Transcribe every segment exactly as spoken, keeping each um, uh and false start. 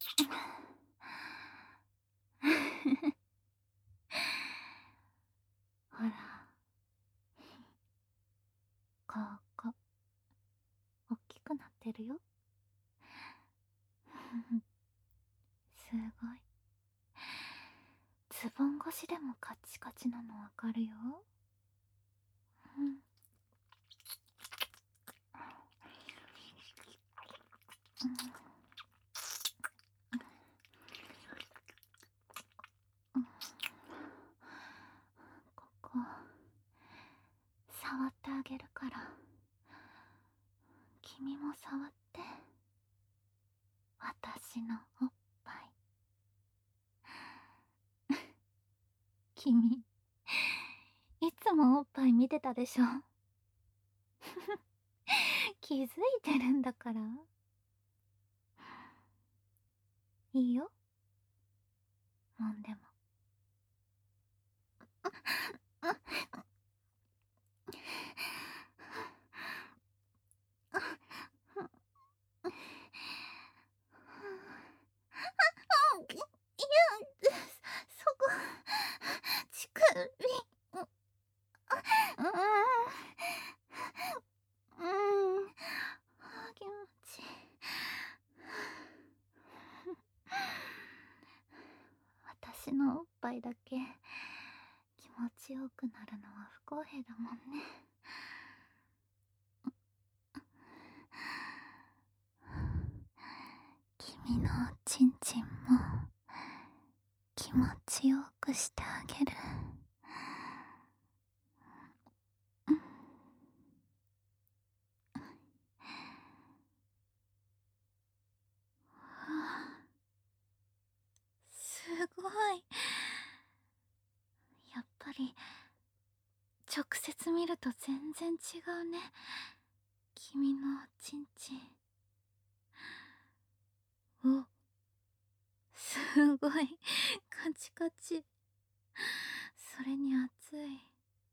ほら、ここおっきくなってるよ。すごい。ズボン越しでもカチカチなのわかるよ。うん。ここ触ってあげるから、君も触って。私のおっぱい。君、いつもおっぱい見てたでしょ。気づいてるんだから。いいよ、もんでも。いや、そこ、乳首。うん、うん、気持ちいい。私のおっぱいだけ気持ちよくなるのは不公平だもんね。君のおちんちんも気持ちよくしてあげる。すごい。やっぱり直接見ると全然違うね、君のおちんちん。お、すごいカチカチ。それに熱い。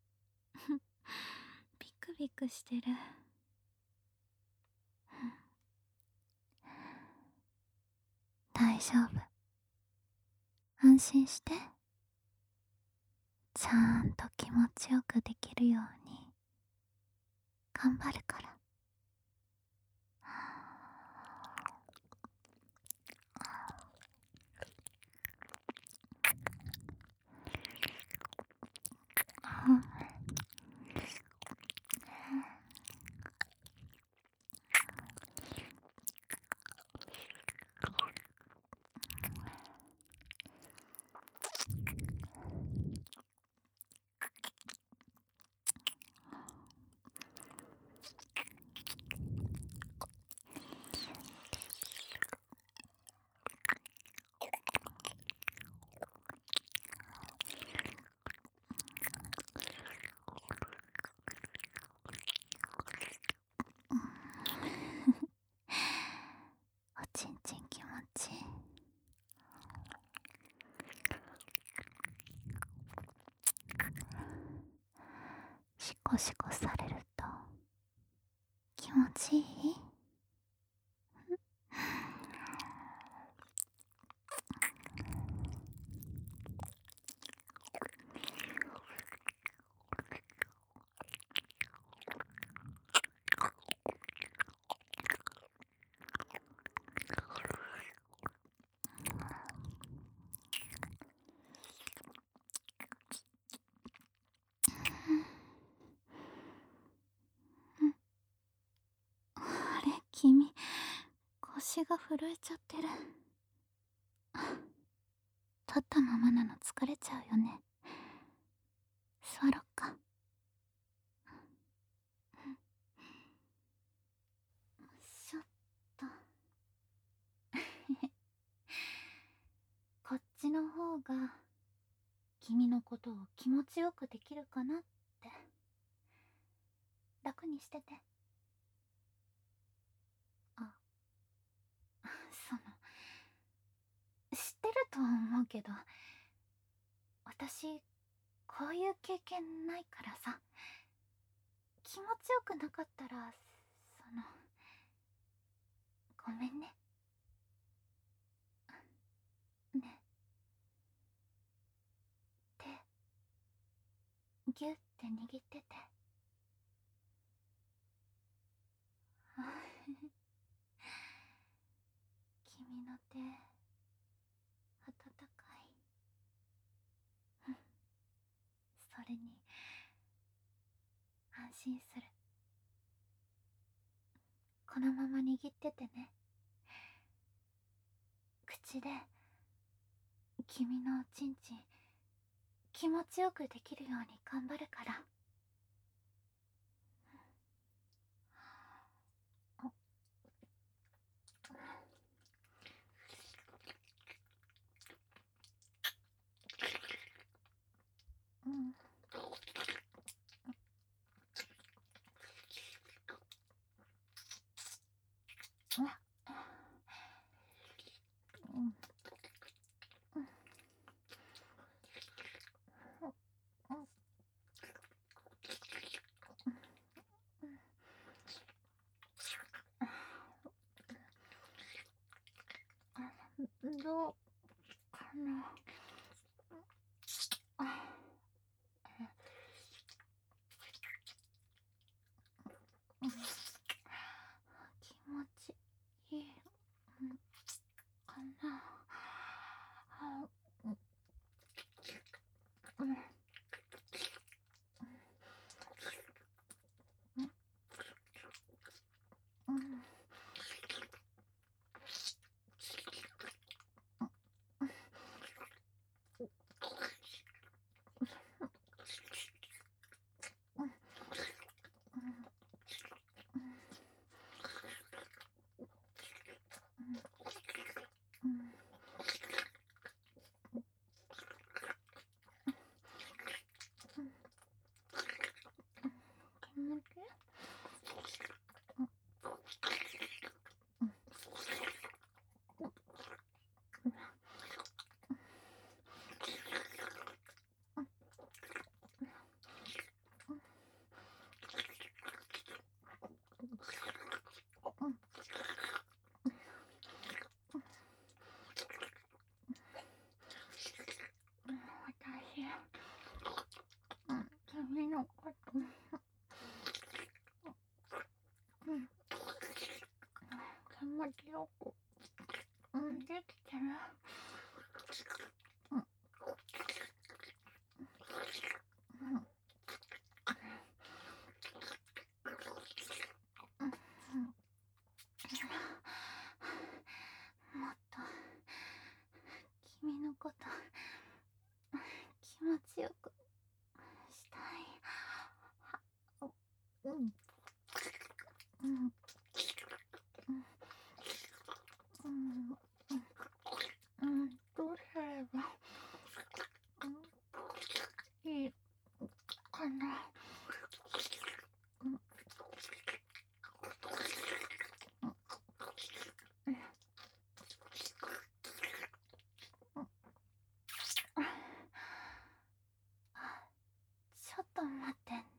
ビクビクしてる。大丈夫、安心して。ちゃんと気持ちよくできるように頑張るから。うん。おちんちん気持ちいい。シコシコされると気持ちいい。あれ、君、腰が震えちゃってる。立ったままなの疲れちゃうよね。座ろっか。しょっと。こっちの方が君のことを気持ちよくできるかなって。楽にしてて。あ、その、知ってるとは思うけど、私こういう経験ないからさ、気持ちよくなかったら、その、ごめんね。 ギュッて握ってて。君の手、温かい。それに安心する。このまま握っててね。口で君のおちんちん気持ちよくできるように頑張るから。うん。うん。どうかな。気持ちいいかな。うんうん。気持ちいい。私、君のこと、うん、気持ちよく、うん、できてる。うん、うん、うん、もっと君のこと気持ちよくしたい。うん、うん、うん、うん、うん、どうすれば、うん、いいかな。うん、うん、ちょっと待ってね。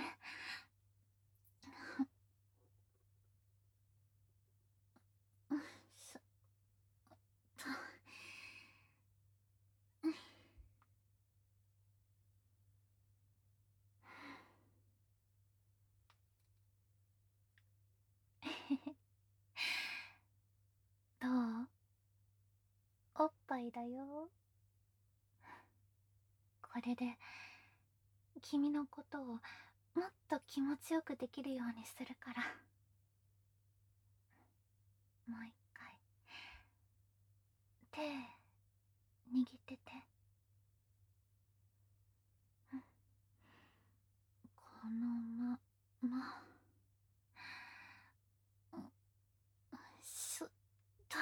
そっと。どう？おっぱいだよ。これで君のことをもっと気持ちよくできるようにするから。もう一回手握ってて。うん、このまま、うん、すっと。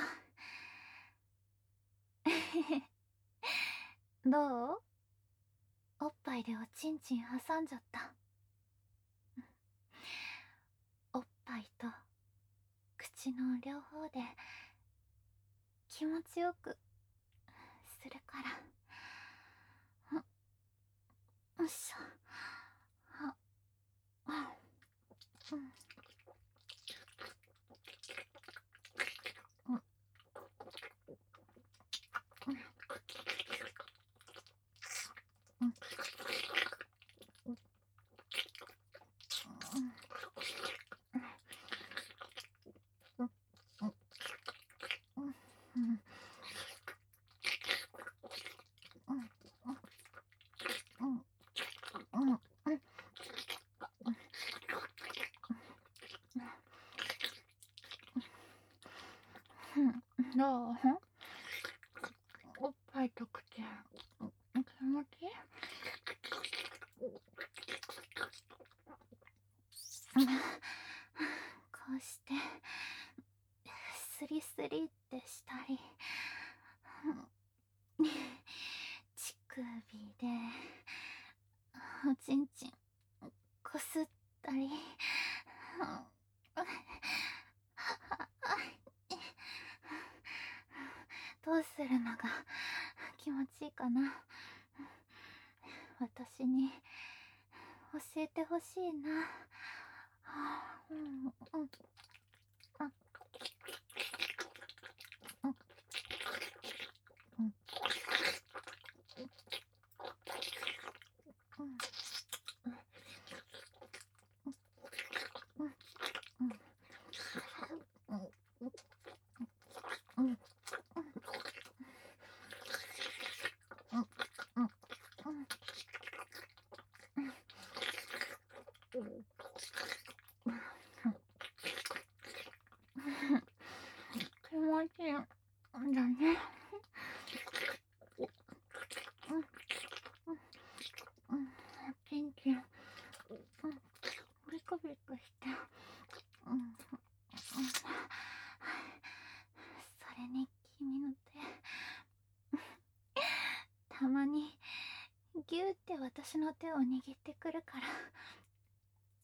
どう？おっぱいでおちんちん挟んじゃった。おっぱいと口の両方で気持ちよくするから。よいしょ。あ、あ、うん、うん、うん、うん、 かいとくて気持ちいい。こうしてスリスリってしたり、乳首でおちんちんこすったり、どうするのが気持ちいいかな。私に教えてほしいな。うんうんうんうん気持ちいいんだね。おちんちんビクビクして、それに君の手、たまにギューって私の手を握ってくるから、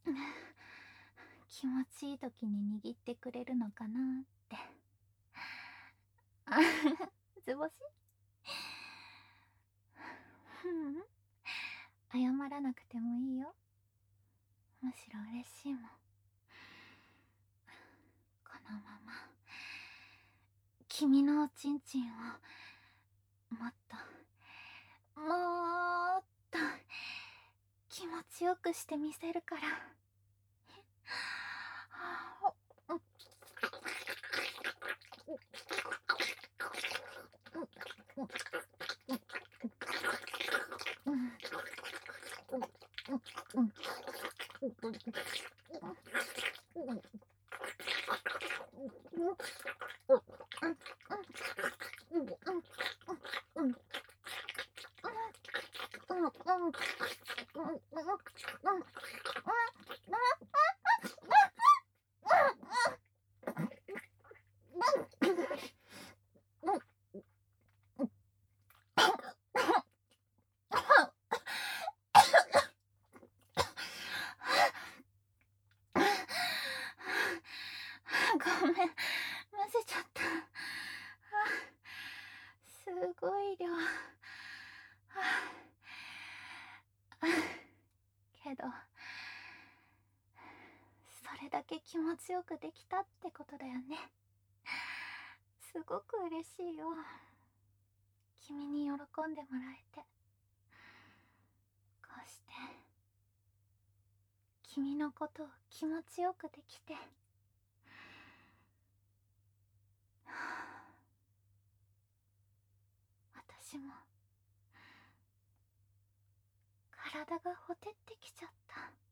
気持ちいい時に握ってくれるのかなって。あ図星。うん謝らなくてもいいよ。むしろ嬉しいもん。このまま君のおちんちんをもっともっと気持ちよくしてみせるから。ごめん、混ぜちゃった。すごい量。けどそれだけ気持ちよくできたってことだよね。すごく嬉しいよ。君に喜んでもらえて。こうして君のことを気持ちよくできて、私も体がほてってきちゃった。